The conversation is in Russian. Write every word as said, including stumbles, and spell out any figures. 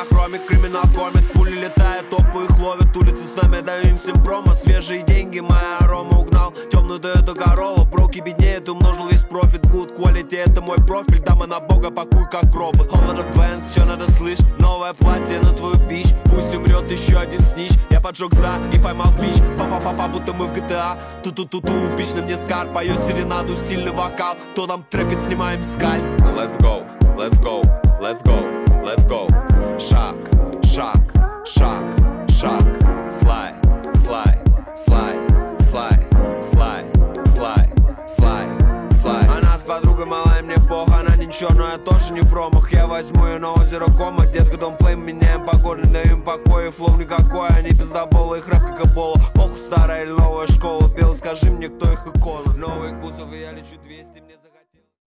на хроме, криминал кормит. Пули летают, топы их ловят. Улицы с нами даем всем промо. Свежие деньги, моя арома угнал. Темную Тойоту Королла, броки беднеет, умножил весь профит. Good quality, это мой профиль. Дама на бога, пакуй как робот. All of the bands, что надо слышь? Новое платье на твою бич. Пусть умрет еще один снич. Я поджег за и поймал клич. Фа-фа-фа-фа, будто мы в джи ти эй. Ту-ту-ту-ту, пич на мне скар. Поет серенаду, сильный вокал. То нам трэпит, снимаем скаль. Let's go, let's go, let's go, let's go. Шаг, шаг, шаг, шаг. Слайд, слайд, слайд, слайд, слайд, слайд, слайд, слайд. Она с подругой малая, мне пох. Она ничего, но я тоже не в промах. Я возьму ее на озеро Кома. Детка, дом плейм, меняем погоды, даем покой. Флоу никакой, они пиздоболы, их рэп как Эбола. Похуй, старая или новая школа. Белый, скажи мне, кто их икона. Новые кузовы, я лечу двести, мне